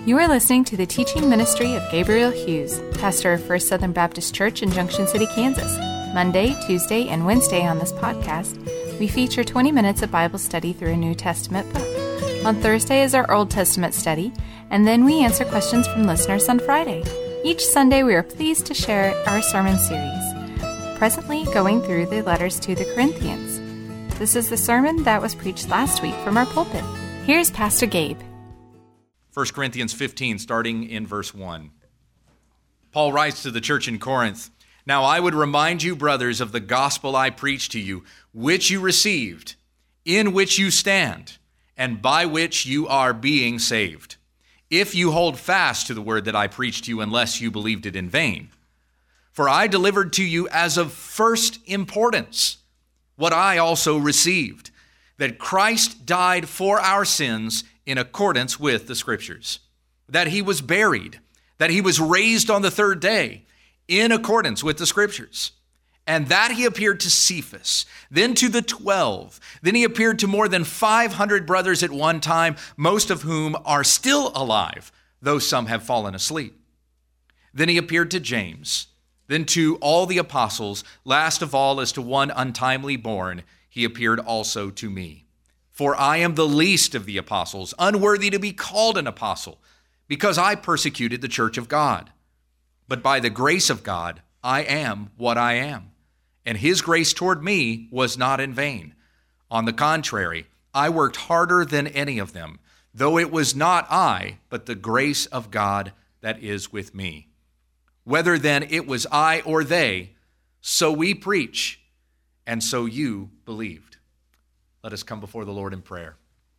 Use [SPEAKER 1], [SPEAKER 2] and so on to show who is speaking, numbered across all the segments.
[SPEAKER 1] You are listening to the teaching ministry of Gabriel Hughes, pastor of First Southern Baptist Church in Junction City, Kansas. Monday, Tuesday, and Wednesday on this podcast, we feature 20 minutes of Bible study through a New Testament book. On Thursday is our Old Testament study, and then we answer questions from listeners on Friday. Each Sunday, we are pleased to share our sermon series, presently going through the letters to the Corinthians. This is the sermon that was preached last week from our pulpit. Here's Pastor Gabe.
[SPEAKER 2] 1 Corinthians 15, starting in verse 1. Paul writes to the church in Corinth, "Now I would remind you, brothers, of the gospel I preached to you, which you received, in which you stand, and by which you are being saved, if you hold fast to the word that I preached to you, unless you believed it in vain. For I delivered to you as of first importance what I also received, that Christ died for our sins in accordance with the Scriptures, that he was buried, that he was raised on the third day in accordance with the Scriptures, and that he appeared to Cephas, then to the 12. Then he appeared to more than 500 brothers at one time, most of whom are still alive, though some have fallen asleep. Then he appeared to James, then to all the apostles. Last of all, as to one untimely born, he appeared also to me. For I am the least of the apostles, unworthy to be called an apostle, because I persecuted the church of God. But by the grace of God, I am what I am. And his grace toward me was not in vain. On the contrary, I worked harder than any of them, though it was not I, but the grace of God that is with me. Whether then it was I or they, so we preach, and so you believed." Let us come before the Lord in prayer.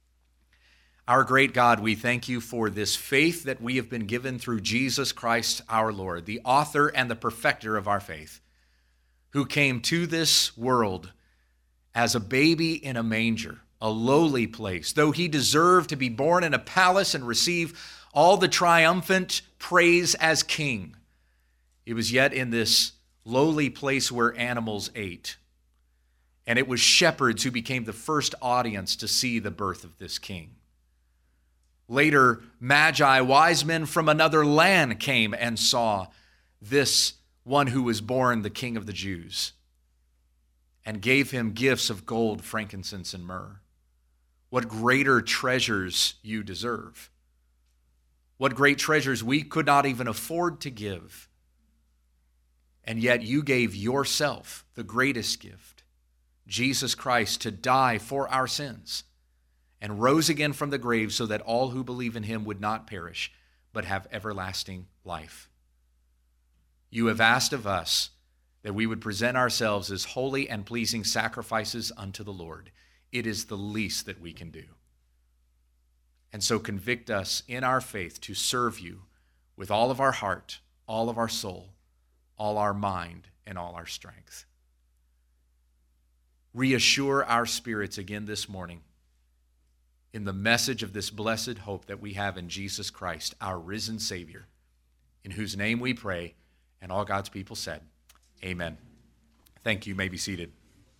[SPEAKER 2] Our great God, we thank you for this faith that we have been given through Jesus Christ our Lord, the author and the perfecter of our faith, who came to this world as a baby in a manger, a lowly place. Though he deserved to be born in a palace and receive all the triumphant praise as king, it was yet in this lowly place where animals ate. And it was shepherds who became the first audience to see the birth of this king. Later, magi, wise men from another land, came and saw this one who was born the King of the Jews, and gave him gifts of gold, frankincense, and myrrh. What greater treasures you deserve. What great treasures we could not even afford to give. And yet you gave yourself, the greatest gift, Jesus Christ, to die for our sins, and rose again from the grave so that all who believe in him would not perish, but have everlasting life. You have asked of us that we would present ourselves as holy and pleasing sacrifices unto the Lord. It is the least that we can do. And so convict us in our faith to serve you with all of our heart, all of our soul, all our mind, and all our strength. Reassure our spirits again this morning in the message of this blessed hope that we have in Jesus Christ, our risen Savior, in whose name we pray, and all God's people said, amen. Thank you. You may be seated.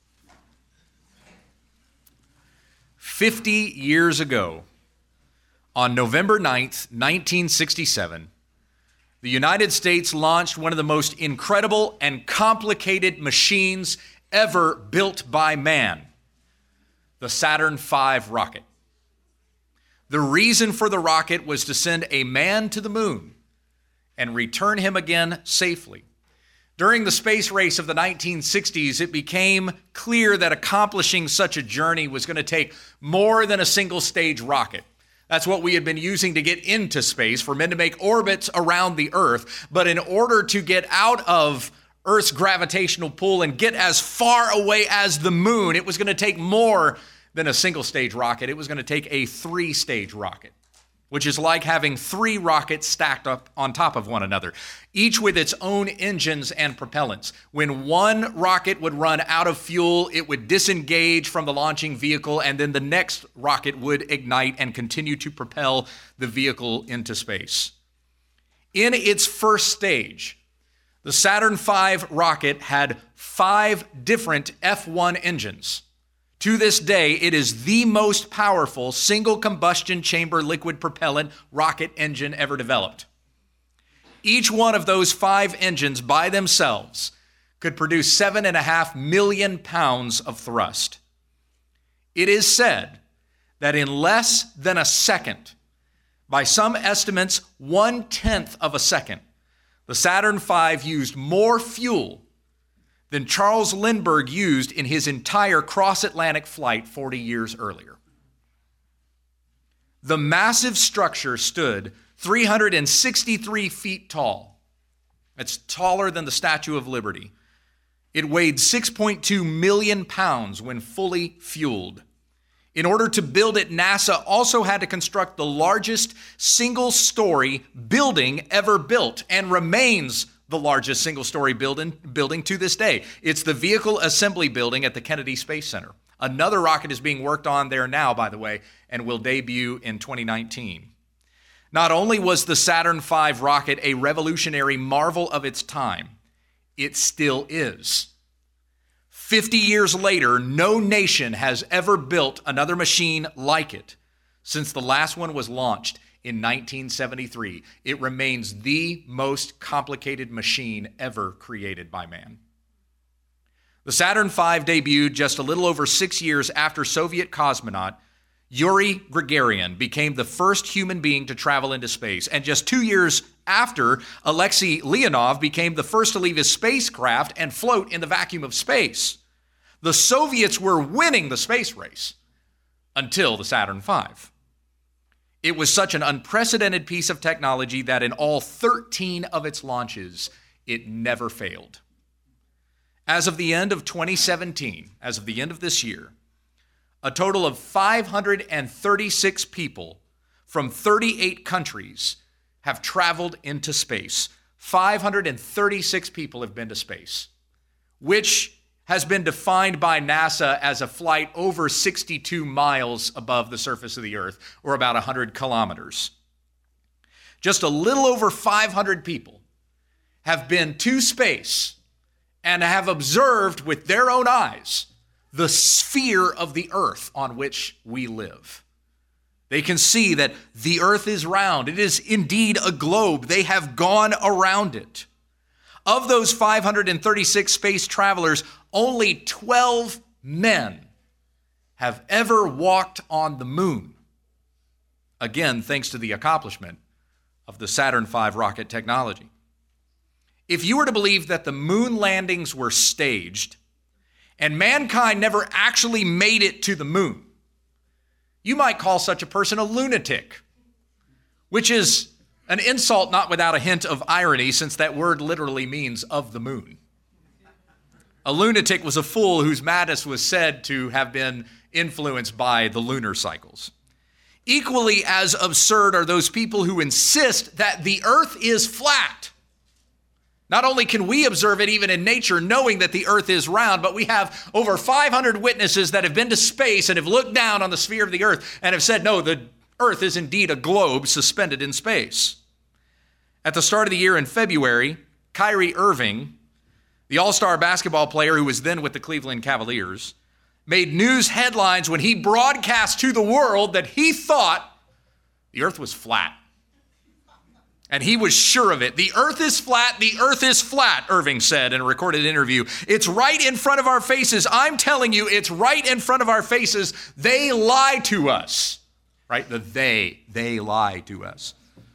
[SPEAKER 2] 50 years ago, on November 9th, 1967, the United States launched one of the most incredible and complicated machines ever built by man, the Saturn V rocket. The reason for the rocket was to send a man to the moon and return him again safely. During the space race of the 1960s, it became clear that accomplishing such a journey was going to take more than a single-stage rocket. That's what we had been using to get into space, for men to make orbits around the Earth. But in order to get out of Earth's gravitational pull and get as far away as the moon, it was going to take more than a single-stage rocket. It was going to take a 3-stage rocket, which is like having 3 rockets stacked up on top of one another, each with its own engines and propellants. When one rocket would run out of fuel, it would disengage from the launching vehicle, and then the next rocket would ignite and continue to propel the vehicle into space. In its first stage, the Saturn V rocket had 5 different F-1 engines To this day, it is the most powerful single combustion chamber liquid propellant rocket engine ever developed. Each one of those 5 engines by themselves could produce 7.5 million pounds of thrust. It is said that in less than a second, by some estimates 1/10 of a second, the Saturn V used more fuel than Charles Lindbergh used in his entire cross-Atlantic flight 40 years earlier. The massive structure stood 363 feet tall. That's taller than the Statue of Liberty. It weighed 6.2 million pounds when fully fueled. In order to build it, NASA also had to construct the largest single-story building ever built, and remains the largest single-story building to this day. It's the Vehicle Assembly Building at the Kennedy Space Center. Another rocket is being worked on there now, by the way, and will debut in 2019. Not only was the Saturn V rocket a revolutionary marvel of its time, it still is. 50 years later, no nation has ever built another machine like it since the last one was launched in 1973. It remains the most complicated machine ever created by man. The Saturn V debuted just a little over 6 years after Soviet cosmonaut Yuri Gagarin became the first human being to travel into space, and just 2 years after, Alexei Leonov became the first to leave his spacecraft and float in the vacuum of space. The Soviets were winning the space race until the Saturn V. It was such an unprecedented piece of technology that in all 13 of its launches, it never failed. As of the end of 2017, as of the end of this year, a total of 536 people from 38 countries have traveled into space. 536 people have been to space, which has been defined by NASA as a flight over 62 miles above the surface of the earth, or about 100 kilometers. Just a little over 500 people have been to space and have observed with their own eyes the sphere of the earth on which we live. They can see that the earth is round. It is indeed a globe. They have gone around it. Of those 536 space travelers, only 12 men have ever walked on the moon. Again, thanks to the accomplishment of the Saturn V rocket technology. If you were to believe that the moon landings were staged and mankind never actually made it to the moon, you might call such a person a lunatic, which is an insult not without a hint of irony, since that word literally means of the moon. A lunatic was a fool whose madness was said to have been influenced by the lunar cycles. Equally as absurd are those people who insist that the earth is flat. Not only can we observe it even in nature, knowing that the earth is round, but we have over 500 witnesses that have been to space and have looked down on the sphere of the earth and have said, no, the earth is indeed a globe suspended in space. At the start of the year in February, Kyrie Irving, the all-star basketball player who was then with the Cleveland Cavaliers, made news headlines when he broadcast to the world that he thought the earth was flat. And he was sure of it. The earth is flat, the earth is flat, Irving said in a recorded interview. It's right in front of our faces. I'm telling you, it's right in front of our faces. They lie to us. Right? They lie to us.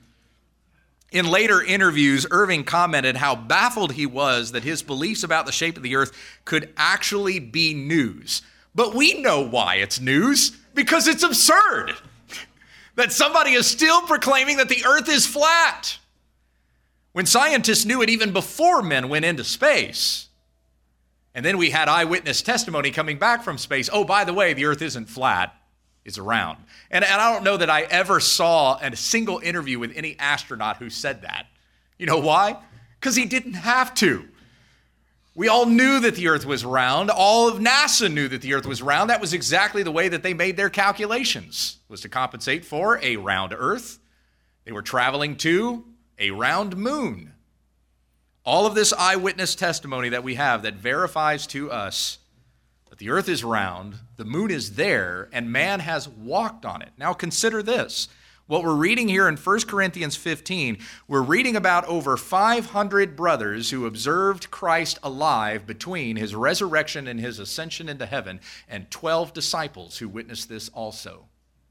[SPEAKER 2] In later interviews, Irving commented how baffled he was that his beliefs about the shape of the earth could actually be news. But we know why it's news, because it's absurd that somebody is still proclaiming that the earth is flat, when scientists knew it even before men went into space. And then we had eyewitness testimony coming back from space. Oh, by the way, the earth isn't flat, it's round. And I don't know that I ever saw a single interview with any astronaut who said that. You know why? Because he didn't have to. We all knew that the earth was round. All of NASA knew that the earth was round. That was exactly the way that they made their calculations, was to compensate for a round earth. They were traveling to a round moon. All of this eyewitness testimony that we have that verifies to us But the earth is round, the moon is there, and man has walked on it. Now consider this. What we're reading here in 1 Corinthians 15, we're reading about over 500 brothers who observed Christ alive between his resurrection and his ascension into heaven, and 12 disciples who witnessed this also.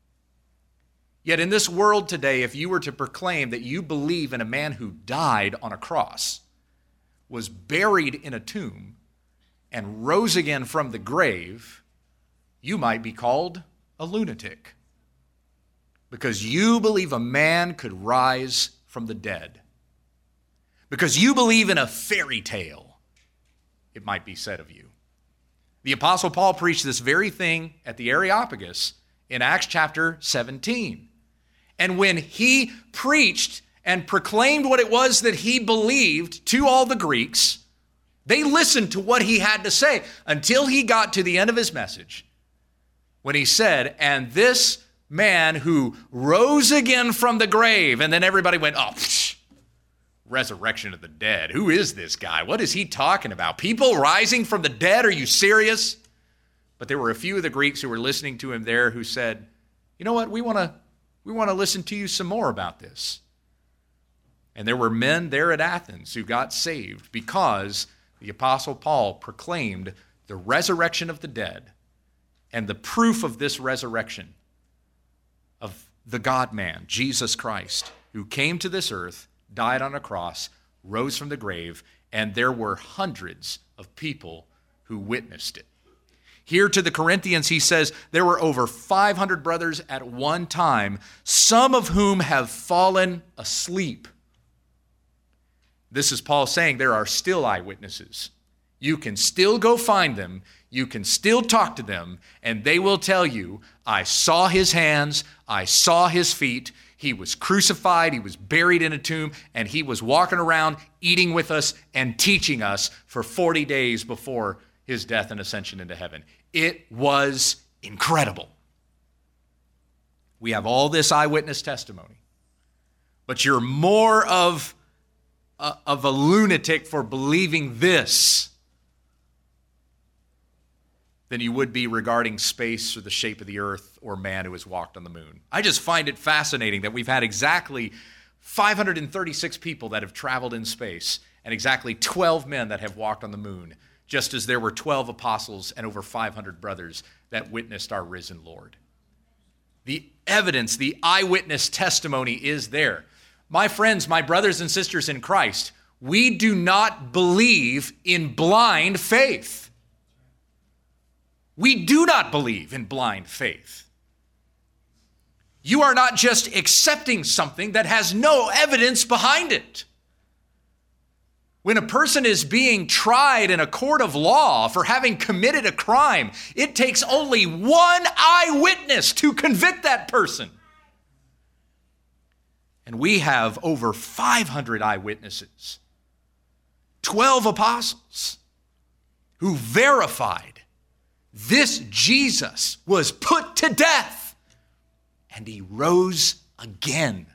[SPEAKER 2] Yet in this world today, if you were to proclaim that you believe in a man who died on a cross, was buried in a tomb, and rose again from the grave, you might be called a lunatic. Because you believe a man could rise from the dead. Because you believe in a fairy tale, it might be said of you. The Apostle Paul preached this very thing at the Areopagus in Acts chapter 17. And when he preached and proclaimed what it was that he believed to all the Greeks, they listened to what he had to say until he got to the end of his message, when he said, and this man who rose again from the grave, and then everybody went, oh, resurrection of the dead. Who is this guy? What is he talking about? People rising from the dead? Are you serious? But there were a few of the Greeks who were listening to him there who said, you know what, we want to listen to you some more about this. And there were men there at Athens who got saved because the Apostle Paul proclaimed the resurrection of the dead and the proof of this resurrection of the God-man, Jesus Christ, who came to this earth, died on a cross, rose from the grave, and there were hundreds of people who witnessed it. Here to the Corinthians, he says, there were over 500 brothers at one time, some of whom have fallen asleep. This is Paul saying there are still eyewitnesses. You can still go find them. You can still talk to them, and they will tell you, I saw his hands, I saw his feet, he was crucified, he was buried in a tomb, and he was walking around eating with us and teaching us for 40 days before his death and ascension into heaven. It was incredible. We have all this eyewitness testimony, but you're more of a lunatic for believing this than you would be regarding space or the shape of the earth or man who has walked on the moon. I just find it fascinating that we've had exactly 536 people that have traveled in space and exactly 12 men that have walked on the moon, just as there were 12 apostles and over 500 brothers that witnessed our risen Lord. The evidence, the eyewitness testimony is there. My friends, my brothers and sisters in Christ, we do not believe in blind faith. We do not believe in blind faith. You are not just accepting something that has no evidence behind it. When a person is being tried in a court of law for having committed a crime, it takes only one eyewitness to convict that person. And we have over 500 eyewitnesses, 12 apostles, who verified this Jesus was put to death and he rose again.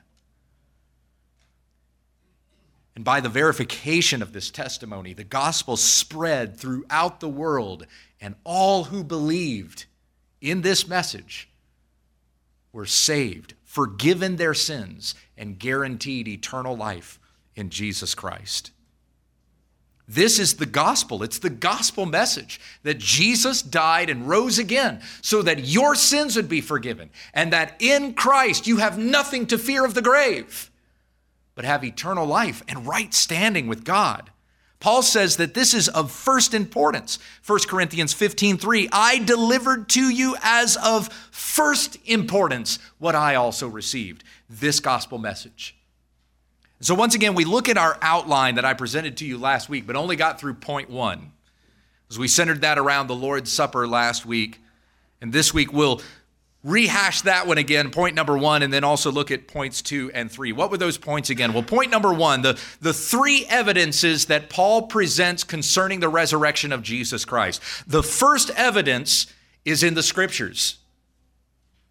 [SPEAKER 2] And by the verification of this testimony, the gospel spread throughout the world, and all who believed in this message were saved, forgiven their sins, and guaranteed eternal life in Jesus Christ. This is the gospel. It's the gospel message that Jesus died and rose again so that your sins would be forgiven, and that in Christ you have nothing to fear of the grave, but have eternal life and right standing with God. Paul says that this is of first importance. 1 Corinthians 15:3, I delivered to you as of first importance what I also received, this gospel message. So once again, we look at our outline that I presented to you last week, but only got through point 1, as we centered that around the Lord's Supper last week. And this week we'll rehash that one again, point number 1, and then also look at points 2 and 3. What were those points again? Well, point number 1, the 3 evidences that Paul presents concerning the resurrection of Jesus Christ. The first evidence is in the Scriptures.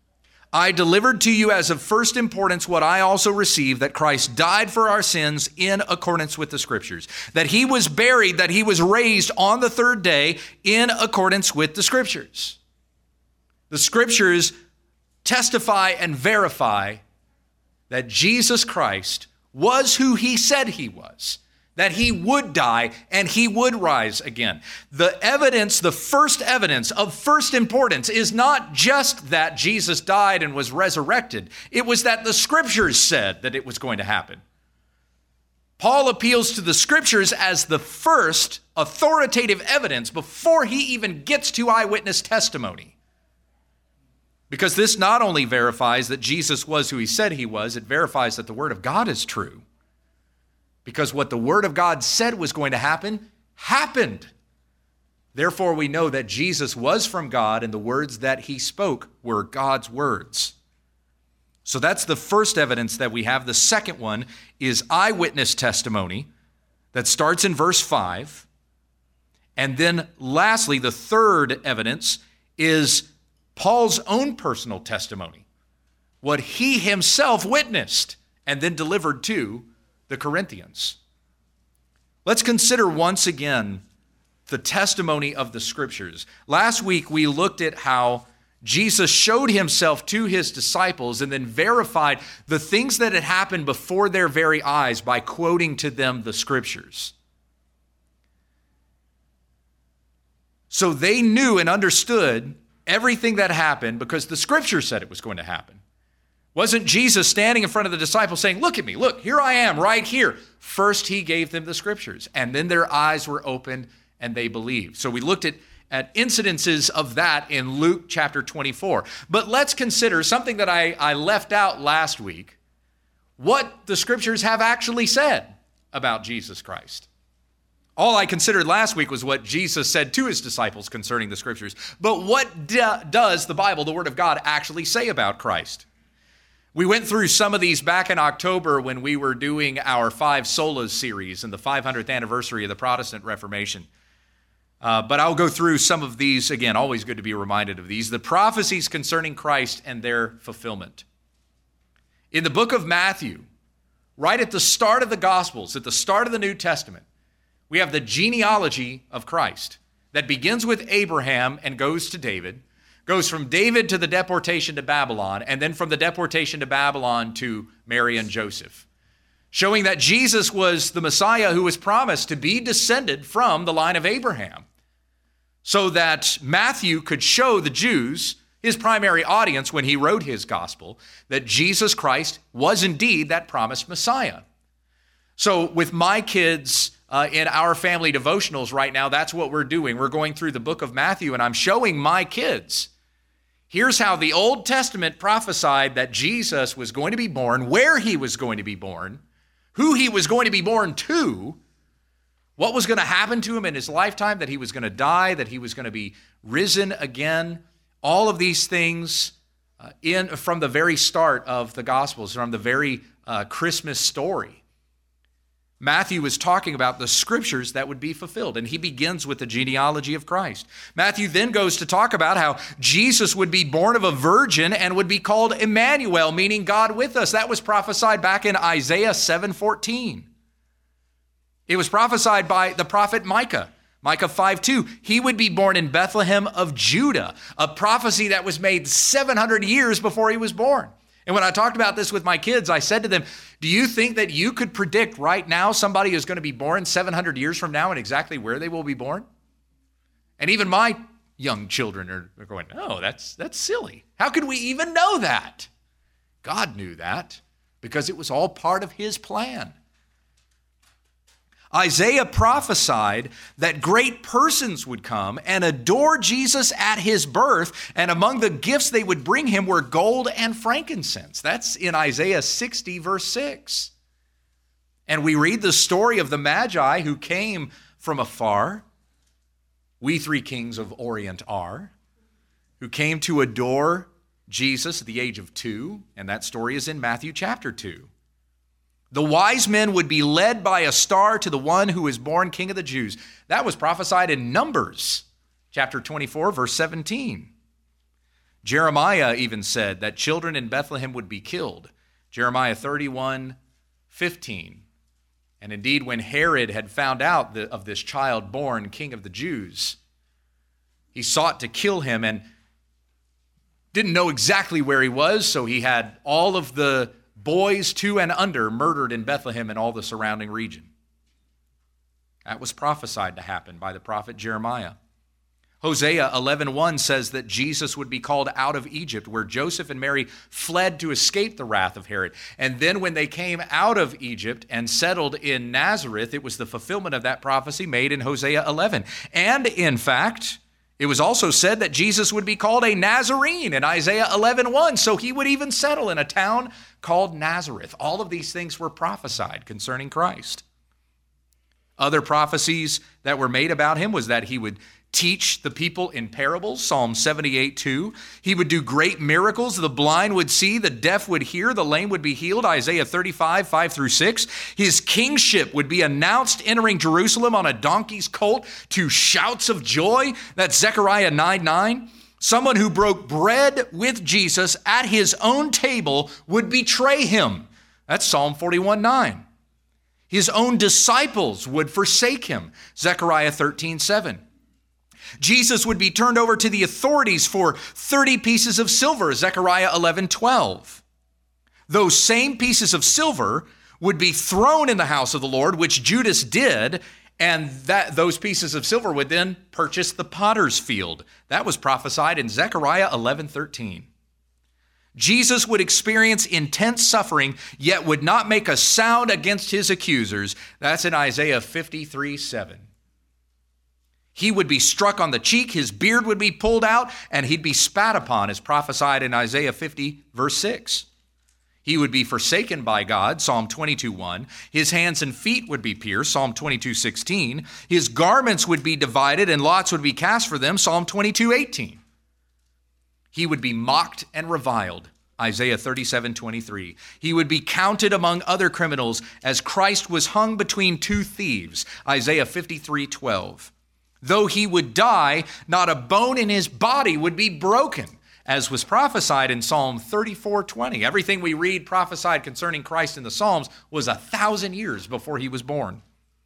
[SPEAKER 2] I delivered to you as of first importance what I also received, that Christ died for our sins in accordance with the Scriptures, that he was buried, that he was raised on the third day in accordance with the Scriptures. The Scriptures testify and verify that Jesus Christ was who he said he was, that he would die and he would rise again. The evidence, the first evidence of first importance is not just that Jesus died and was resurrected. It was that the Scriptures said that it was going to happen. Paul appeals to the Scriptures as the first authoritative evidence before he even gets to eyewitness testimony. Because this not only verifies that Jesus was who he said he was, it verifies that the Word of God is true. Because what the Word of God said was going to happen, happened. Therefore, we know that Jesus was from God and the words that he spoke were God's words. So that's the first evidence that we have. The second one is eyewitness testimony that starts in verse 5. And then lastly, the third evidence is Paul's own personal testimony, what he himself witnessed and then delivered to the Corinthians. Let's consider once again the testimony of the Scriptures. Last week we looked at how Jesus showed himself to his disciples and then verified the things that had happened before their very eyes by quoting to them the Scriptures. So they knew and understood everything that happened because the Scripture said it was going to happen. Wasn't Jesus standing in front of the disciples saying, look at me, look, here I am right here. First, he gave them the Scriptures, and then their eyes were opened and they believed. So we looked at incidences of that in Luke chapter 24. But let's consider something that I left out last week, what the Scriptures have actually said about Jesus Christ. All I considered last week was what Jesus said to his disciples concerning the Scriptures. But what does the Bible, the Word of God, actually say about Christ? We went through some of these back in October when we were doing our 5 Solas series and the 500th anniversary of the Protestant Reformation. But I'll go through some of these again. Always good to be reminded of these. The prophecies concerning Christ and their fulfillment. In the book of Matthew, right at the start of the Gospels, at the start of the New Testament, we have the genealogy of Christ that begins with Abraham and goes to David, goes from David to the deportation to Babylon, and then from the deportation to Babylon to Mary and Joseph, showing that Jesus was the Messiah who was promised to be descended from the line of Abraham, so that Matthew could show the Jews, his primary audience when he wrote his gospel, that Jesus Christ was indeed that promised Messiah. So with my kids in our family devotionals right now, that's what we're doing. We're going through the book of Matthew, and I'm showing my kids, here's how the Old Testament prophesied that Jesus was going to be born, where he was going to be born, who he was going to be born to, what was going to happen to him in his lifetime, that he was going to die, that he was going to be risen again. All of these things from the very start of the Gospels, from the very Christmas story. Matthew is talking about the Scriptures that would be fulfilled, and he begins with the genealogy of Christ. Matthew then goes to talk about how Jesus would be born of a virgin and would be called Emmanuel, meaning God with us. That was prophesied back in Isaiah 7:14. It was prophesied by the prophet Micah. Micah 5:2, he would be born in Bethlehem of Judah, a prophecy that was made 700 years before he was born. And when I talked about this with my kids, I said to them, do you think that you could predict right now somebody is going to be born 700 years from now and exactly where they will be born? And even my young children are going, no, that's silly. How could we even know that? God knew that because it was all part of his plan. Isaiah prophesied that great persons would come and adore Jesus at his birth, and among the gifts they would bring him were gold and frankincense. That's in Isaiah 60, verse 6. And we read the story of the Magi who came from afar. We 3 kings of Orient are, who came to adore Jesus at the age of 2, and that story is in Matthew chapter 2. The wise men would be led by a star to the one who is born King of the Jews. That was prophesied in Numbers, chapter 24, verse 17. Jeremiah even said that children in Bethlehem would be killed. Jeremiah 31:15. And indeed, when Herod had found out of this child born king of the Jews, he sought to kill him and didn't know exactly where he was, so he had all of the boys 2 and under murdered in Bethlehem and all the surrounding region. That was prophesied to happen by the prophet Jeremiah. Hosea 11:1 says that Jesus would be called out of Egypt, where Joseph and Mary fled to escape the wrath of Herod. And then when they came out of Egypt and settled in Nazareth, it was the fulfillment of that prophecy made in Hosea 11. And in fact, it was also said that Jesus would be called a Nazarene in Isaiah 11:1, so he would even settle in a town called Nazareth. All of these things were prophesied concerning Christ. Other prophecies that were made about him was that he would teach the people in parables, Psalm 78:2. He would do great miracles. The blind would see, the deaf would hear, the lame would be healed, Isaiah 35:5-6. His kingship would be announced entering Jerusalem on a donkey's colt to shouts of joy. That's Zechariah 9:9. Someone who broke bread with Jesus at his own table would betray him. That's Psalm 41:9. His own disciples would forsake him, Zechariah 13:7. Jesus would be turned over to the authorities for 30 pieces of silver, Zechariah 11:12. Those same pieces of silver would be thrown in the house of the Lord, which Judas did, and those pieces of silver would then purchase the potter's field. That was prophesied in Zechariah 11:13. Jesus would experience intense suffering, yet would not make a sound against his accusers. That's in Isaiah 53:7. He would be struck on the cheek, his beard would be pulled out, and he'd be spat upon, as prophesied in Isaiah 50:6. He would be forsaken by God, Psalm 22:1. His hands and feet would be pierced, Psalm 22:16. His garments would be divided, and lots would be cast for them, Psalm 22:18. He would be mocked and reviled, Isaiah 37:23. He would be counted among other criminals as Christ was hung between 2 thieves, Isaiah 53:12. Though he would die, not a bone in his body would be broken, as was prophesied in Psalm 34:20. Everything we read prophesied concerning Christ in the Psalms was 1,000 years before he was born.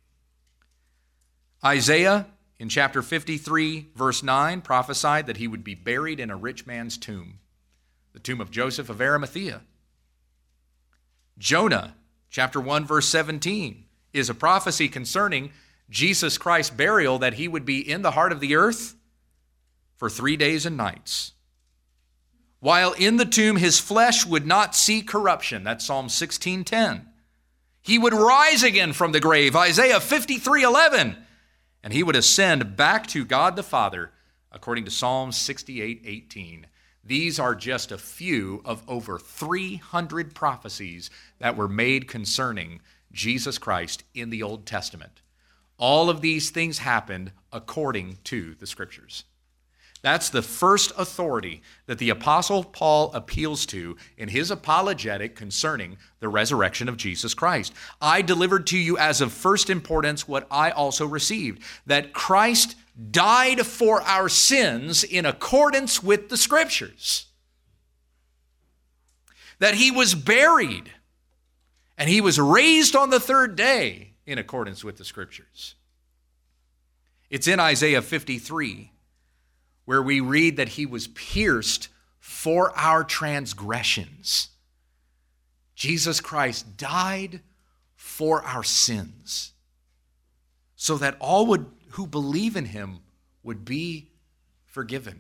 [SPEAKER 2] Isaiah, in chapter 53, verse 9, prophesied that he would be buried in a rich man's tomb, the tomb of Joseph of Arimathea. Jonah, chapter 1, verse 17, is a prophecy concerning Jesus Christ's burial, that he would be in the heart of the earth for 3 days and nights. While in the tomb, his flesh would not see corruption. That's Psalm 16:10. He would rise again from the grave, Isaiah 53:11. And he would ascend back to God the Father, according to Psalm 68:18. These are just a few of over 300 prophecies that were made concerning Jesus Christ in the Old Testament. All of these things happened according to the Scriptures. That's the first authority that the Apostle Paul appeals to in his apologetic concerning the resurrection of Jesus Christ. I delivered to you as of first importance what I also received, that Christ died for our sins in accordance with the Scriptures, that he was buried, and he was raised on the 3rd day in accordance with the Scriptures. It's in Isaiah 53 where we read that he was pierced for our transgressions. Jesus Christ died for our sins so that all who believe in him would be forgiven.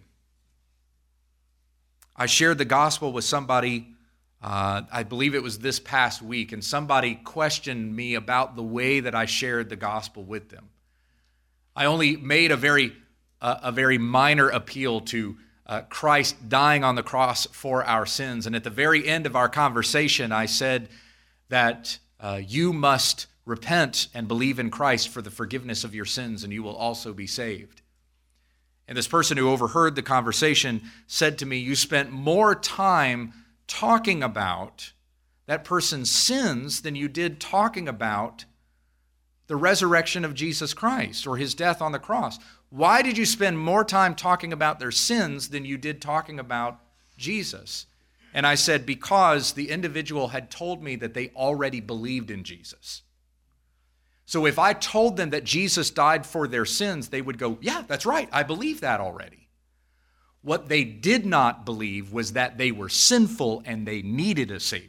[SPEAKER 2] I shared the gospel with somebody, I believe it was this past week, and somebody questioned me about the way that I shared the gospel with them. I only made a very minor appeal to Christ dying on the cross for our sins. And at the very end of our conversation, I said that you must repent and believe in Christ for the forgiveness of your sins, and you will also be saved. And this person who overheard the conversation said to me, "You spent more time talking about that person's sins than you did talking about the resurrection of Jesus Christ or his death on the cross. Why did you spend more time talking about their sins than you did talking about Jesus? And I said, because the individual had told me that they already believed in Jesus. So if I told them that Jesus died for their sins, they would go, yeah, that's right, I believe that already. What they did not believe was that they were sinful and they needed a Savior.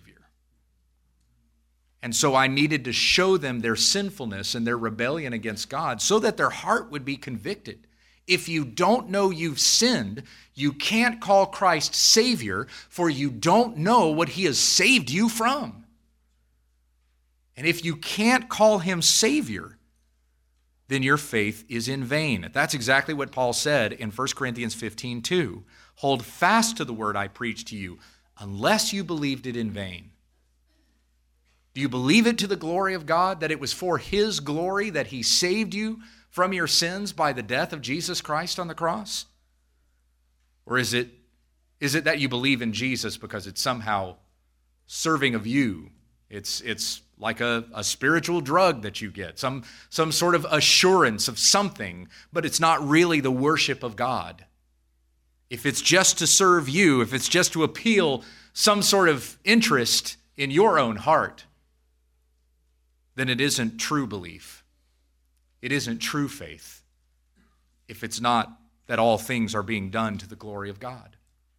[SPEAKER 2] And so I needed to show them their sinfulness and their rebellion against God so that their heart would be convicted. If you don't know you've sinned, you can't call Christ Savior, for you don't know what He has saved you from. And if you can't call Him Savior, then your faith is in vain. That's exactly what Paul said in 1 Corinthians 15:2. Hold fast to the word I preached to you, unless you believed it in vain. Do you believe it to the glory of God, that it was for His glory that He saved you from your sins by the death of Jesus Christ on the cross? Or is it that you believe in Jesus because it's somehow serving of you? It's like a spiritual drug that you get, some sort of assurance of something, but it's not really the worship of God. If it's just to serve you, if it's just to appeal some sort of interest in your own heart, then it isn't true belief. It isn't true faith if it's not that all things are being done to the glory of God.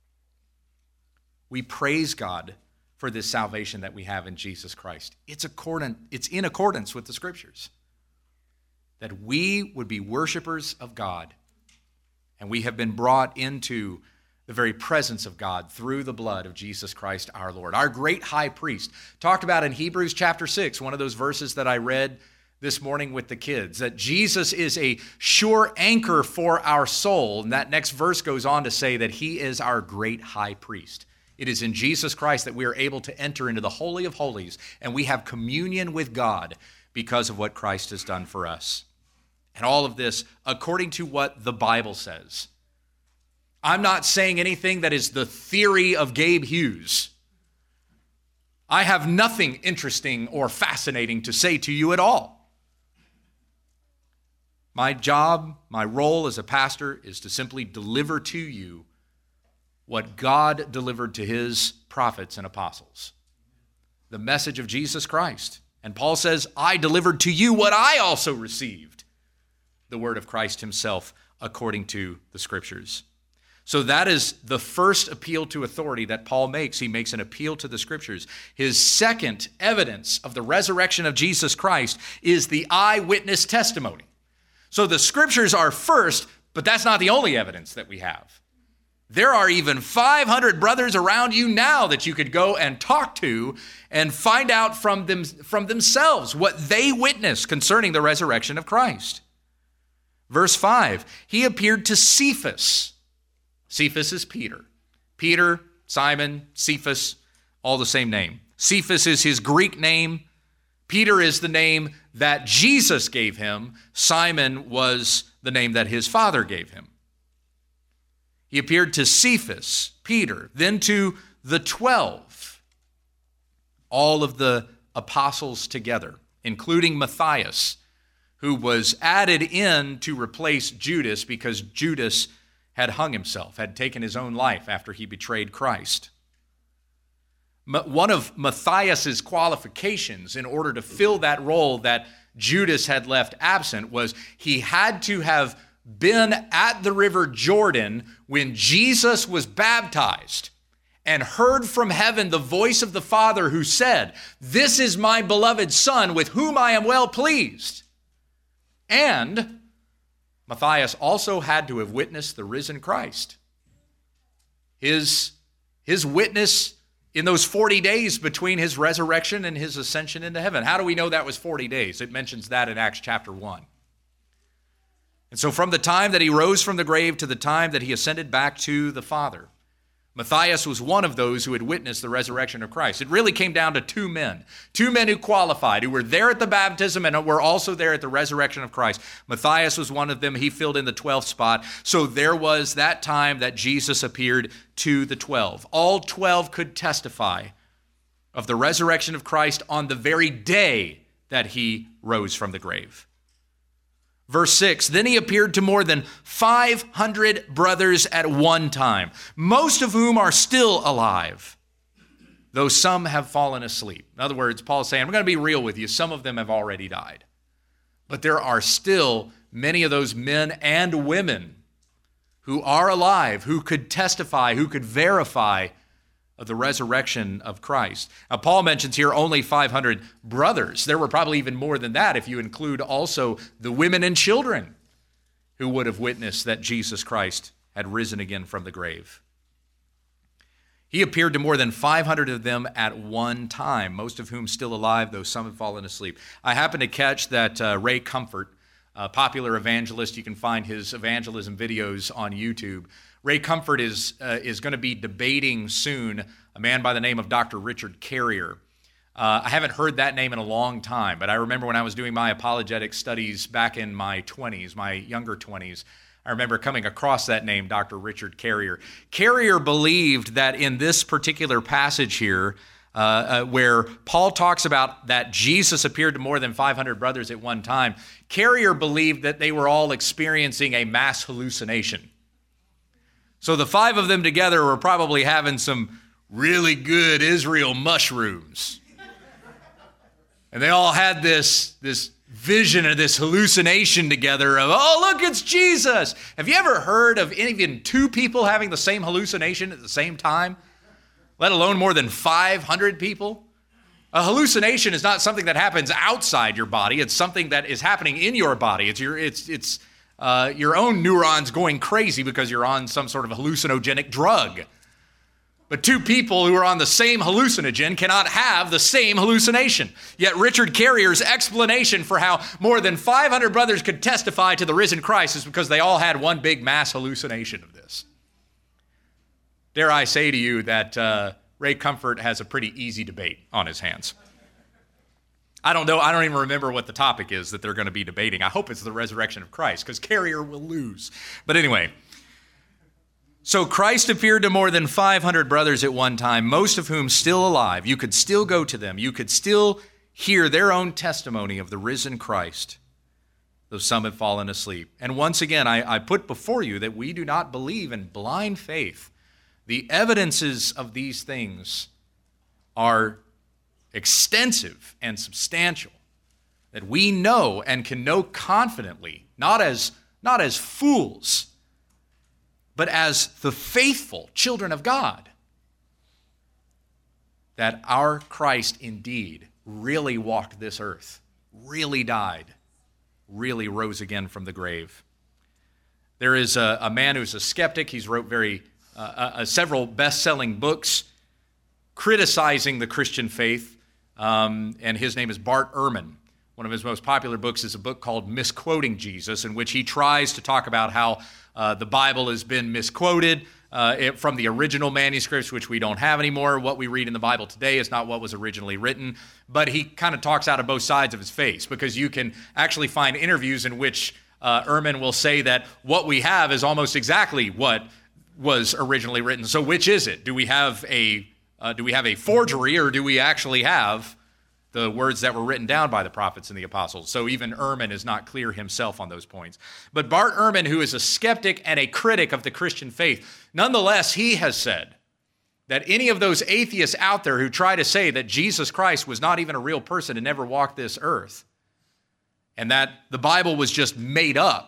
[SPEAKER 2] We praise God for this salvation that we have in Jesus Christ. It's in accordance with the Scriptures, that we would be worshipers of God, and we have been brought into the very presence of God through the blood of Jesus Christ our Lord. Our great high priest, talked about in Hebrews chapter 6, one of those verses that I read this morning with the kids, that Jesus is a sure anchor for our soul. And that next verse goes on to say that He is our great high priest. It is in Jesus Christ that we are able to enter into the Holy of Holies, and we have communion with God because of what Christ has done for us. And all of this according to what the Bible says. I'm not saying anything that is the theory of Gabe Hughes. I have nothing interesting or fascinating to say to you at all. My job, my role as a pastor is to simply deliver to you what God delivered to His prophets and apostles. The message of Jesus Christ. And Paul says, I delivered to you what I also received. The word of Christ Himself according to the Scriptures. So that is the first appeal to authority that Paul makes. He makes an appeal to the Scriptures. His second evidence of the resurrection of Jesus Christ is the eyewitness testimony. So the Scriptures are first, but that's not the only evidence that we have. There are even 500 brothers around you now that you could go and talk to and find out from themselves what they witnessed concerning the resurrection of Christ. Verse 5, He appeared to Cephas. Cephas is Peter. Peter, Simon, Cephas, all the same name. Cephas is his Greek name. Peter is the name that Jesus gave him. Simon was the name that his father gave him. He appeared to Cephas, Peter, then to the 12, all of the apostles together, including Matthias, who was added in to replace Judas because Judas had hung himself, had taken his own life after he betrayed Christ. One of Matthias's qualifications in order to fill that role that Judas had left absent was he had to have been at the river Jordan when Jesus was baptized and heard from heaven the voice of the Father who said, "This is my beloved Son with whom I am well pleased." And Matthias also had to have witnessed the risen Christ. His witness in those 40 days between his resurrection and his ascension into heaven. How do we know that was 40 days? It mentions that in Acts chapter 1. And so from the time that he rose from the grave to the time that he ascended back to the Father, Matthias was one of those who had witnessed the resurrection of Christ. It really came down to two men who qualified, who were there at the baptism and were also there at the resurrection of Christ. Matthias was one of them. He filled in the 12th spot. So there was that time that Jesus appeared to the 12. All 12 could testify of the resurrection of Christ on the very day that he rose from the grave. Verse 6, then he appeared to more than 500 brothers at one time, most of whom are still alive, though some have fallen asleep. In other words, Paul's saying, I'm going to be real with you. Some of them have already died. But there are still many of those men and women who are alive, who could testify, who could verify of the resurrection of Christ. Now, Paul mentions here only 500 brothers. There were probably even more than that if you include also the women and children who would have witnessed that Jesus Christ had risen again from the grave. He appeared to more than 500 of them at one time, most of whom still alive, though some have fallen asleep. I happened to catch that Ray Comfort, a popular evangelist, you can find his evangelism videos on YouTube. Ray Comfort is going to be debating soon a man by the name of Dr. Richard Carrier. I haven't heard that name in a long time, but I remember when I was doing my apologetic studies back in my 20s, my younger 20s, I remember coming across that name, Dr. Richard Carrier. Carrier believed that in this particular passage here, where Paul talks about that Jesus appeared to more than 500 brothers at one time, Carrier believed that they were all experiencing a mass hallucination. So the 5 of them together were probably having some really good Israel mushrooms. And they all had this vision or this hallucination together of, oh, look, it's Jesus. Have you ever heard of even 2 people having the same hallucination at the same time? Let alone more than 500 people? A hallucination is not something that happens outside your body. It's something that is happening in your body. It's your own neurons going crazy because you're on some sort of hallucinogenic drug. But 2 people who are on the same hallucinogen cannot have the same hallucination. Yet Richard Carrier's explanation for how more than 500 brothers could testify to the risen Christ is because they all had one big mass hallucination of this. Dare I say to you that Ray Comfort has a pretty easy debate on his hands. I don't know. I don't even remember what the topic is that they're going to be debating. I hope it's the resurrection of Christ, because Carrier will lose. But anyway, so Christ appeared to more than 500 brothers at one time, most of whom still alive. You could still go to them. You could still hear their own testimony of the risen Christ, though some have fallen asleep. And once again, I put before you that we do not believe in blind faith. The evidences of these things are extensive and substantial, that we know and can know confidently, not as fools, but as the faithful children of God, that our Christ indeed really walked this earth, really died, really rose again from the grave. There is a man who's a skeptic. He's wrote several best-selling books criticizing the Christian faith. And his name is Bart Ehrman. One of his most popular books is a book called Misquoting Jesus, in which he tries to talk about how the Bible has been misquoted from the original manuscripts, which we don't have anymore. What we read in the Bible today is not what was originally written. But he kind of talks out of both sides of his face, because you can actually find interviews in which Ehrman will say that what we have is almost exactly what was originally written. So which is it? Do we have a forgery, or do we actually have the words that were written down by the prophets and the apostles? So even Ehrman is not clear himself on those points. But Bart Ehrman, who is a skeptic and a critic of the Christian faith, nonetheless, he has said that any of those atheists out there who try to say that Jesus Christ was not even a real person and never walked this earth, and that the Bible was just made up,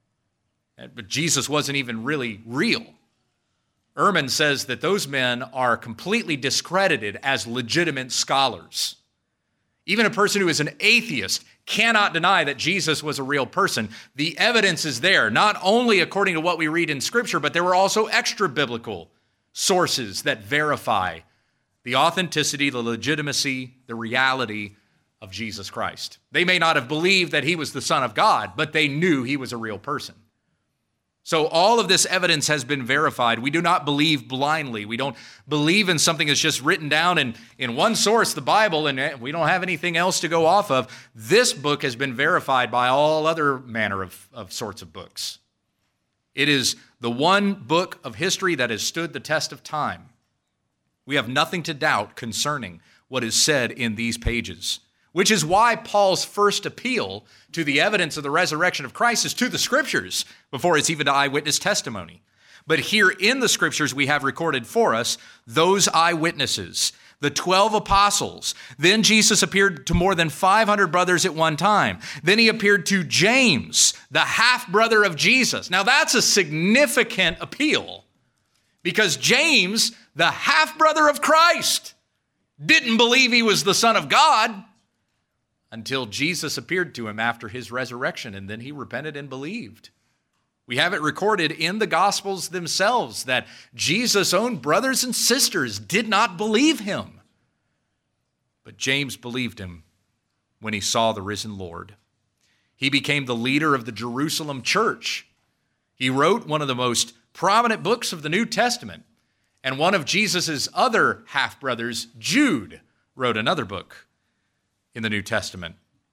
[SPEAKER 2] but Jesus wasn't even really real, Ehrman says that those men are completely discredited as legitimate scholars. Even a person who is an atheist cannot deny that Jesus was a real person. The evidence is there, not only according to what we read in Scripture, but there were also extra-biblical sources that verify the authenticity, the legitimacy, the reality of Jesus Christ. They may not have believed that he was the Son of God, but they knew he was a real person. So all of this evidence has been verified. We do not believe blindly. We don't believe in something that's just written down in one source, the Bible, and we don't have anything else to go off of. This book has been verified by all other manner of sorts of books. It is the one book of history that has stood the test of time. We have nothing to doubt concerning what is said in these pages. which is why Paul's first appeal to the evidence of the resurrection of Christ is to the Scriptures before it's even to eyewitness testimony. But here in the Scriptures, we have recorded for us those eyewitnesses, the 12 apostles. Then Jesus appeared to more than 500 brothers at one time. Then he appeared to James, the half-brother of Jesus. Now that's a significant appeal because James, the half-brother of Christ, didn't believe he was the Son of God until Jesus appeared to him after his resurrection, and then he repented and believed. We have it recorded in the Gospels themselves that Jesus' own brothers and sisters did not believe him. But James believed him when he saw the risen Lord. He became the leader of the Jerusalem church. He wrote one of the most prominent books of the New Testament. And one of Jesus' other half-brothers, Jude, wrote another book in the New Testament.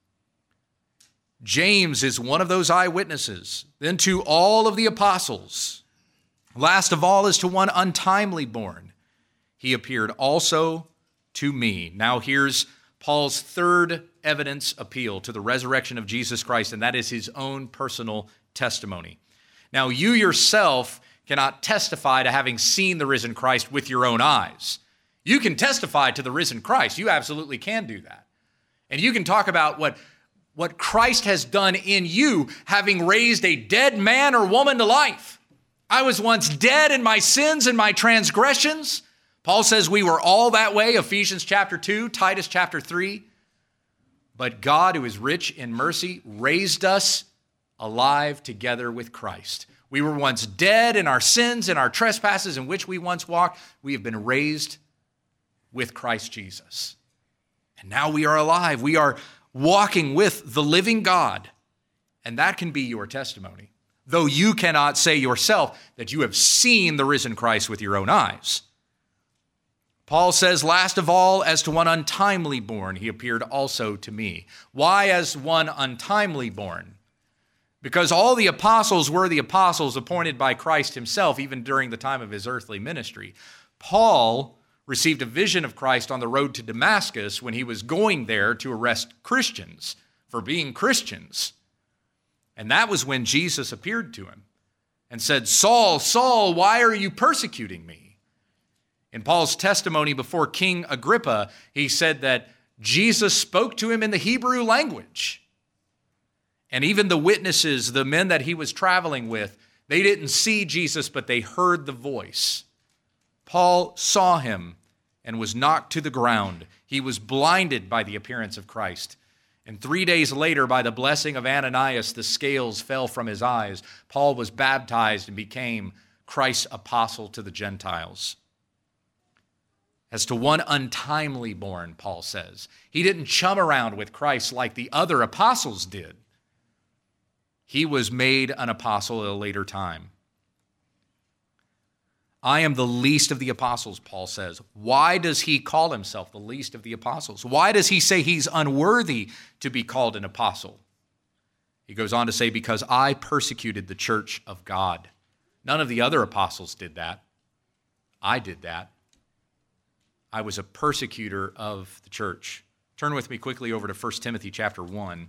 [SPEAKER 2] James is one of those eyewitnesses. Then to all of the apostles. Last of all is to one untimely born. He appeared also to me. Now here's Paul's third evidence appeal to the resurrection of Jesus Christ, and that is his own personal testimony. Now you yourself cannot testify to having seen the risen Christ with your own eyes. You can testify to the risen Christ. You absolutely can do that. And you can talk about what Christ has done in you, having raised a dead man or woman to life. I was once dead in my sins and my transgressions. Paul says we were all that way, Ephesians chapter 2, Titus chapter 3. But God, who is rich in mercy, raised us alive together with Christ. We were once dead in our sins and our trespasses in which we once walked. We have been raised with Christ Jesus. And now we are alive. We are walking with the living God. And that can be your testimony. Though you cannot say yourself that you have seen the risen Christ with your own eyes. Paul says, last of all, as to one untimely born, he appeared also to me. Why as one untimely born? Because all the apostles were the apostles appointed by Christ himself, even during the time of his earthly ministry. Paul received a vision of Christ on the road to Damascus when he was going there to arrest Christians for being Christians. And that was when Jesus appeared to him and said, Saul, Saul, why are you persecuting me? In Paul's testimony before King Agrippa, he said that Jesus spoke to him in the Hebrew language. And even the witnesses, the men that he was traveling with, they didn't see Jesus, but they heard the voice. Paul saw him and was knocked to the ground. He was blinded by the appearance of Christ. And 3 days later, by the blessing of Ananias, the scales fell from his eyes. Paul was baptized and became Christ's apostle to the Gentiles. As to one untimely born, Paul says, he didn't chum around with Christ like the other apostles did. He was made an apostle at a later time. I am the least of the apostles, Paul says. Why does he call himself the least of the apostles? Why does he say he's unworthy to be called an apostle? He goes on to say, because I persecuted the church of God. None of the other apostles did that. I did that. I was a persecutor of the church. Turn with me quickly over to 1 Timothy chapter 1.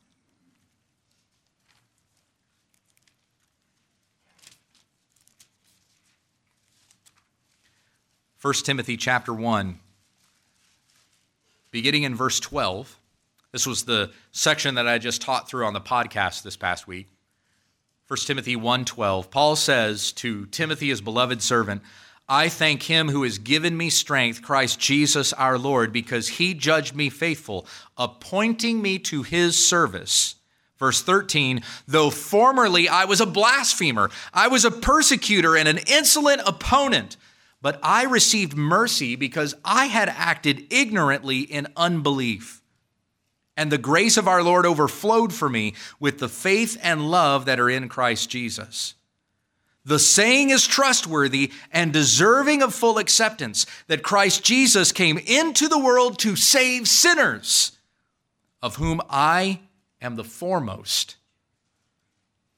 [SPEAKER 2] 1 Timothy chapter 1, beginning in verse 12. This was the section that I just taught through on the podcast this past week. 1 Timothy 1:12. Paul says to Timothy, his beloved servant, I thank him who has given me strength, Christ Jesus our Lord, because he judged me faithful, appointing me to his service. Verse 13, though formerly I was a blasphemer, I was a persecutor and an insolent opponent, but I received mercy because I had acted ignorantly in unbelief. And the grace of our Lord overflowed for me with the faith and love that are in Christ Jesus. The saying is trustworthy and deserving of full acceptance, that Christ Jesus came into the world to save sinners, of whom I am the foremost.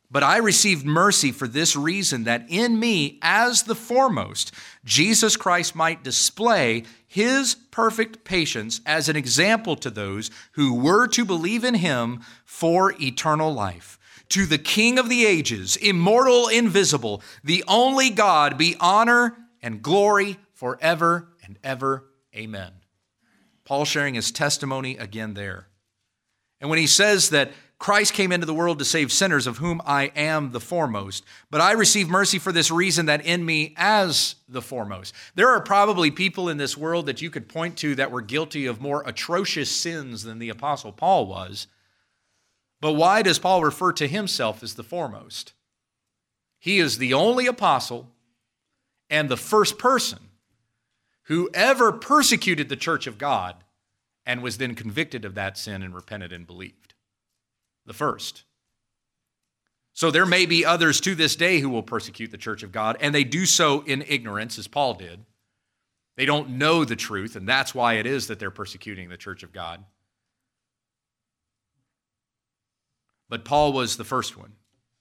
[SPEAKER 2] But I received mercy for this reason, that in me, as the foremost, Jesus Christ might display his perfect patience as an example to those who were to believe in him for eternal life. To the King of the ages, immortal, invisible, the only God, be honor and glory forever and ever. Amen. Paul sharing his testimony again there. And when he says that Christ came into the world to save sinners, of whom I am the foremost, but I receive mercy for this reason, that in me as the foremost. There are probably people in this world that you could point to that were guilty of more atrocious sins than the Apostle Paul was. But why does Paul refer to himself as the foremost? He is the only apostle and the first person who ever persecuted the church of God and was then convicted of that sin and repented and believed. The first. So there may be others to this day who will persecute the church of God, and they do so in ignorance, as Paul did. They don't know the truth, and that's why it is that they're persecuting the church of God. But Paul was the first one.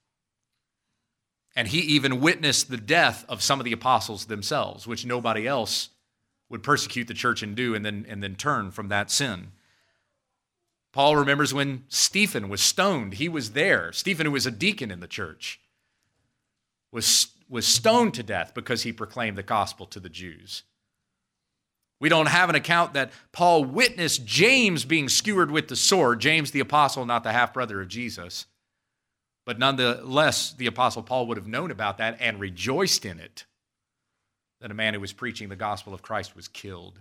[SPEAKER 2] And he even witnessed the death of some of the apostles themselves, which nobody else would persecute the church and do, and then turn from that sin. Paul remembers when Stephen was stoned. He was there. Stephen, who was a deacon in the church, was stoned to death because he proclaimed the gospel to the Jews. We don't have an account that Paul witnessed James being skewered with the sword, James the apostle, not the half-brother of Jesus. But nonetheless, the apostle Paul would have known about that and rejoiced in it, that a man who was preaching the gospel of Christ was killed.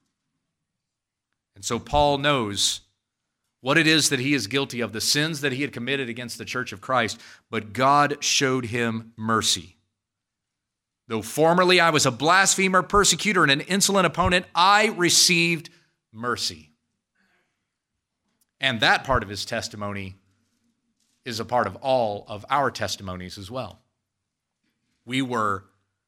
[SPEAKER 2] And so Paul knows what it is that he is guilty of, the sins that he had committed against the church of Christ, but God showed him mercy. Though formerly I was a blasphemer, persecutor, and an insolent opponent, I received mercy. And that part of his testimony is a part of all of our testimonies as well. We were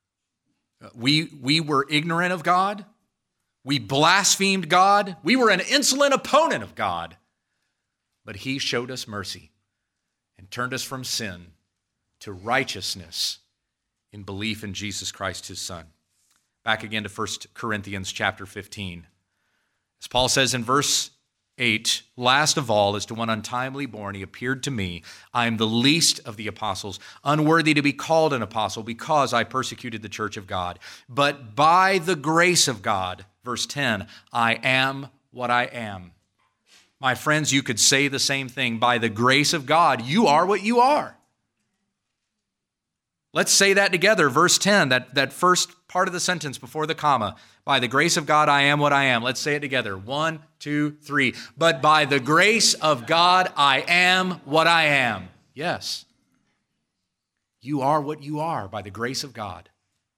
[SPEAKER 2] ignorant of God. We blasphemed God. We were an insolent opponent of God. But he showed us mercy and turned us from sin to righteousness in belief in Jesus Christ, his Son. Back again to 1 Corinthians chapter 15. As Paul says in verse 8, last of all, as to one untimely born, he appeared to me. I am the least of the apostles, unworthy to be called an apostle, because I persecuted the church of God. But by the grace of God, verse 10, I am what I am. My friends, you could say the same thing. By the grace of God, you are what you are. Let's say that together. Verse 10, that first part of the sentence before the comma. By the grace of God, I am what I am. Let's say it together. 1, 2, 3. But by the grace of God, I am what I am. Yes. You are what you are by the grace of God.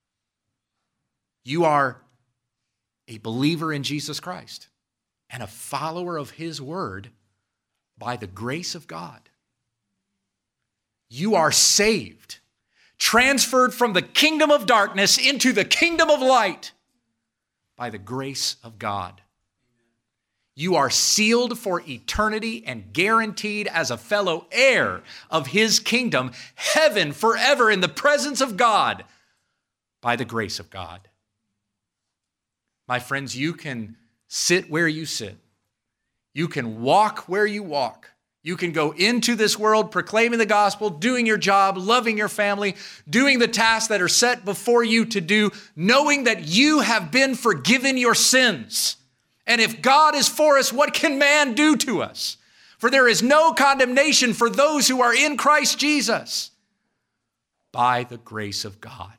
[SPEAKER 2] You are a believer in Jesus Christ and a follower of his word by the grace of God. You are saved, transferred from the kingdom of darkness into the kingdom of light by the grace of God. You are sealed for eternity and guaranteed as a fellow heir of his kingdom, heaven forever in the presence of God by the grace of God. My friends, you can sit where you sit. You can walk where you walk. You can go into this world proclaiming the gospel, doing your job, loving your family, doing the tasks that are set before you to do, knowing that you have been forgiven your sins. And if God is for us, what can man do to us? For there is no condemnation for those who are in Christ Jesus by the grace of God.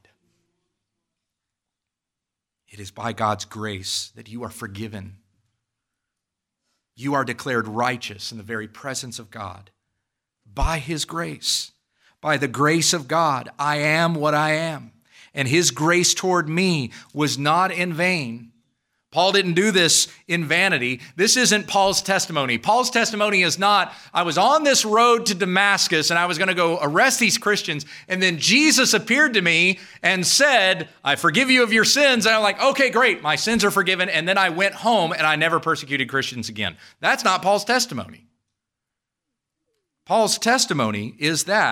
[SPEAKER 2] It is by God's grace that you are forgiven. You are declared righteous in the very presence of God. By his grace, by the grace of God, I am what I am. And his grace toward me was not in vain. Paul didn't do this in vanity. This isn't Paul's testimony. Paul's testimony is not, I was on this road to Damascus and I was going to go arrest these Christians. And then Jesus appeared to me and said, I forgive you of your sins. And I'm like, okay, great. My sins are forgiven. And then I went home and I never persecuted Christians again. That's not Paul's testimony. Paul's testimony is that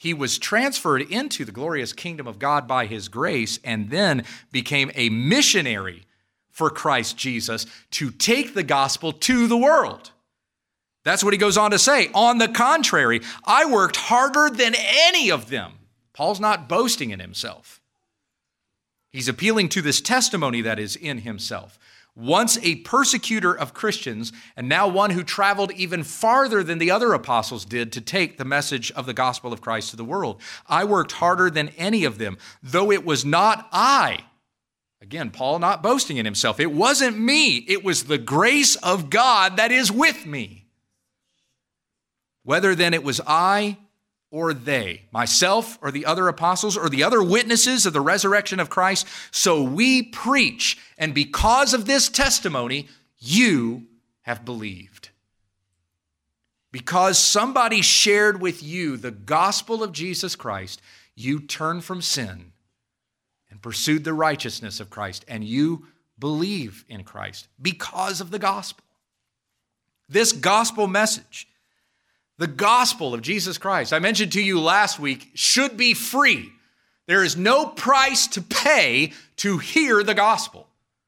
[SPEAKER 2] He was transferred into the glorious kingdom of God by his grace and then became a missionary for Christ Jesus to take the gospel to the world. That's what he goes on to say. On the contrary, I worked harder than any of them. Paul's not boasting in himself. He's appealing to this testimony that is in himself. Once a persecutor of Christians, and now one who traveled even farther than the other apostles did to take the message of the gospel of Christ to the world. I worked harder than any of them, though it was not I. Again, Paul not boasting in himself. It wasn't me. It was the grace of God that is with me. Whether then it was I or they, myself or the other apostles or the other witnesses of the resurrection of Christ, so we preach, and because of this testimony, you have believed. Because somebody shared with you the gospel of Jesus Christ, you turned from sin and pursued the righteousness of Christ, and you believe in Christ because of the gospel. This gospel message, the gospel of Jesus Christ, I mentioned to you last week, should be free. There is no price to pay to hear the gospel.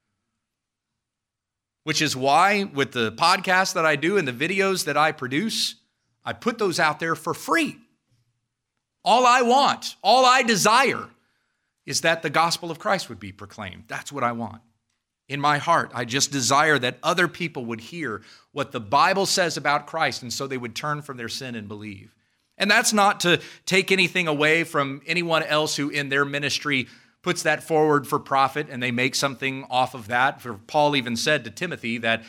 [SPEAKER 2] Which is why with the podcasts that I do and the videos that I produce, I put those out there for free. All I want, all I desire is that the gospel of Christ would be proclaimed. That's what I want. In my heart, I just desire that other people would hear what the Bible says about Christ, and so they would turn from their sin and believe. And that's not to take anything away from anyone else who in their ministry puts that forward for profit and they make something off of that. For Paul even said to Timothy that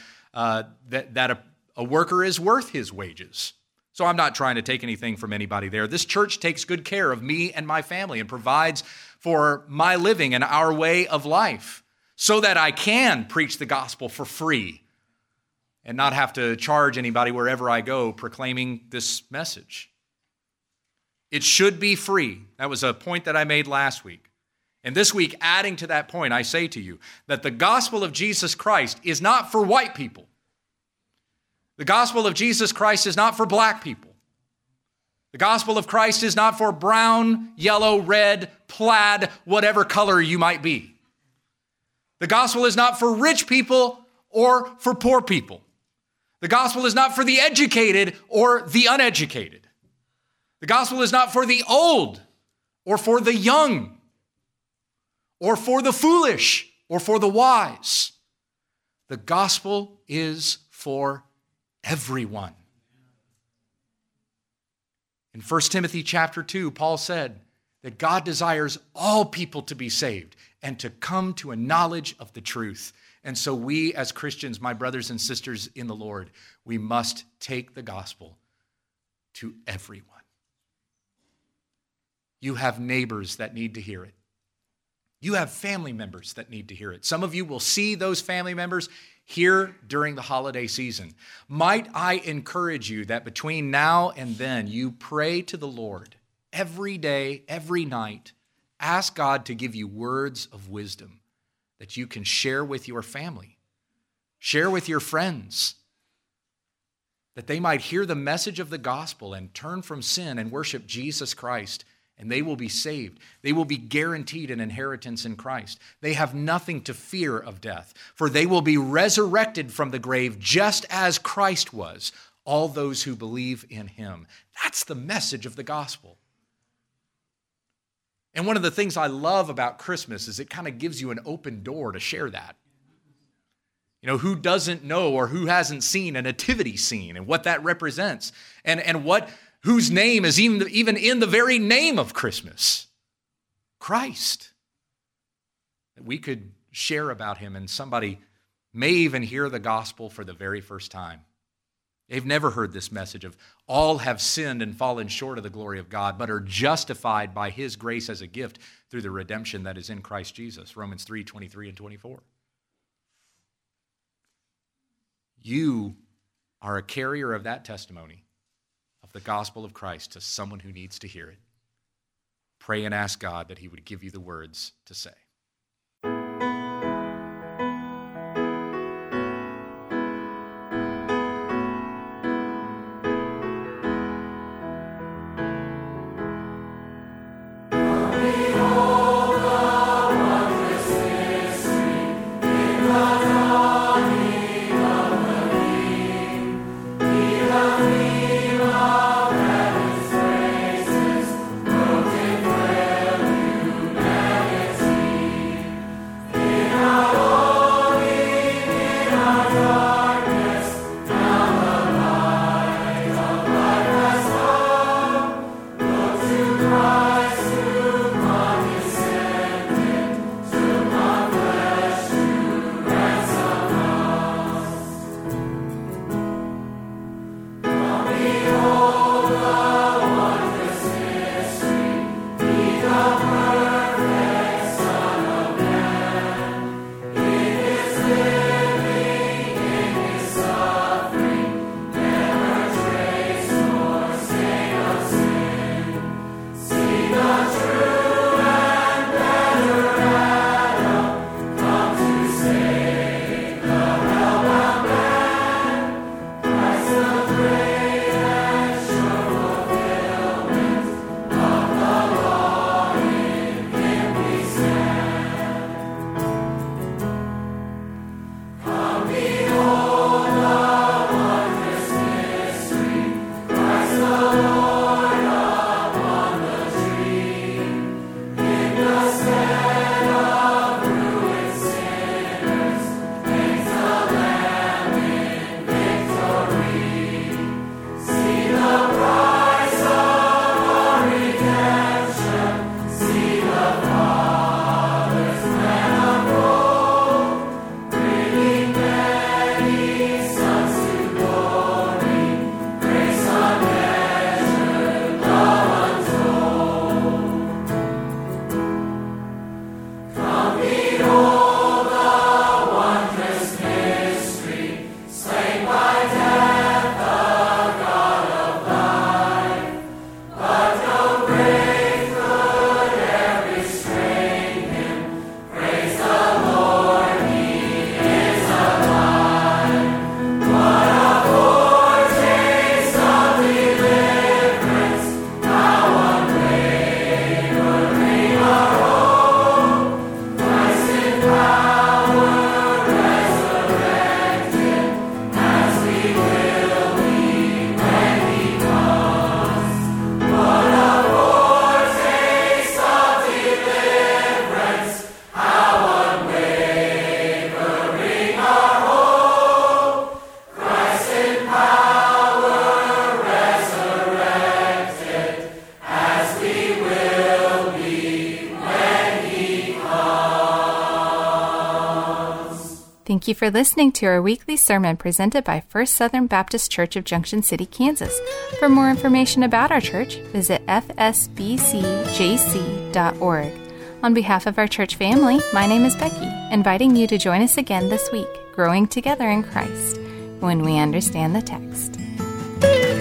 [SPEAKER 2] a worker is worth his wages. So I'm not trying to take anything from anybody there. This church takes good care of me and my family and provides for my living and our way of life, so that I can preach the gospel for free and not have to charge anybody wherever I go proclaiming this message. It should be free. That was a point that I made last week. And this week, adding to that point, I say to you that the gospel of Jesus Christ is not for white people. The gospel of Jesus Christ is not for black people. The gospel of Christ is not for brown, yellow, red, plaid, whatever color you might be. The gospel is not for rich people or for poor people. The gospel is not for the educated or the uneducated. The gospel is not for the old or for the young or for the foolish or for the wise. The gospel is for everyone. In 1 Timothy chapter 2, Paul said that God desires all people to be saved and to come to a knowledge of the truth. And so we as Christians, my brothers and sisters in the Lord, we must take the gospel to everyone. You have neighbors that need to hear it. You have family members that need to hear it. Some of you will see those family members here during the holiday season. Might I encourage you that between now and then, you pray to the Lord every day, every night. Ask God to give you words of wisdom that you can share with your family, share with your friends, that they might hear the message of the gospel and turn from sin and worship Jesus Christ, and they will be saved. They will be guaranteed an inheritance in Christ. They have nothing to fear of death, for they will be resurrected from the grave just as Christ was, all those who believe in him. That's the message of the gospel. And one of the things I love about Christmas is it kind of gives you an open door to share that. You know, who doesn't know or who hasn't seen a nativity scene and what that represents, and whose name is even in the very name of Christmas? Christ. That we could share about him, and somebody may even hear the gospel for the very first time. They've never heard this message of all have sinned and fallen short of the glory of God, but are justified by his grace as a gift through the redemption that is in Christ Jesus. Romans 3:23 and 24. You are a carrier of that testimony of the gospel of Christ to someone who needs to hear it. Pray and ask God that he would give you the words to say.
[SPEAKER 1] Thank you for listening to our weekly sermon presented by First Southern Baptist Church of Junction City, Kansas. For more information about our church, visit fsbcjc.org. On behalf of our church family, my name is Becky, inviting you to join us again this week, growing together in Christ, when we understand the text.